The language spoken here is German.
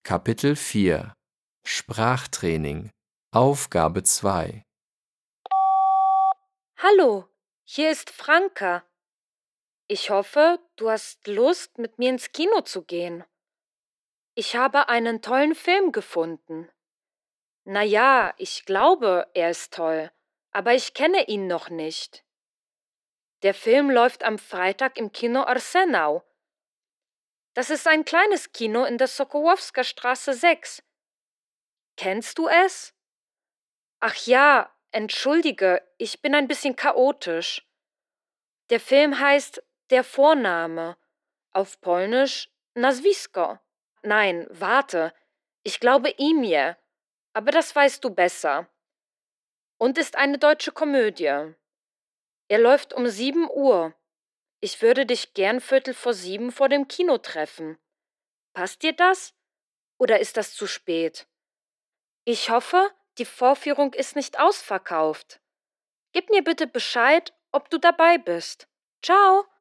Kapitel 4 Sprachtraining Aufgabe 2 Hallo, hier ist Franka. Ich hoffe, du hast Lust, mit mir ins Kino zu gehen. Ich habe einen tollen Film gefunden. Naja, ich glaube, er ist toll, aber ich kenne ihn noch nicht. Der Film läuft am Freitag im Kino Arsenał. Das ist ein kleines Kino in der Sokołowska Straße 6. Kennst du es? Ach ja, entschuldige, ich bin ein bisschen chaotisch. Der Film heißt Der Vorname, auf Polnisch Nazwisko. Nein, warte, ich glaube Imię, aber das weißt du besser. Und ist eine deutsche Komödie. Er läuft um 7 Uhr. Ich würde dich gern 6:45 vor dem Kino treffen. Passt dir das? Oder ist das zu spät? Ich hoffe, die Vorführung ist nicht ausverkauft. Gib mir bitte Bescheid, ob du dabei bist. Ciao!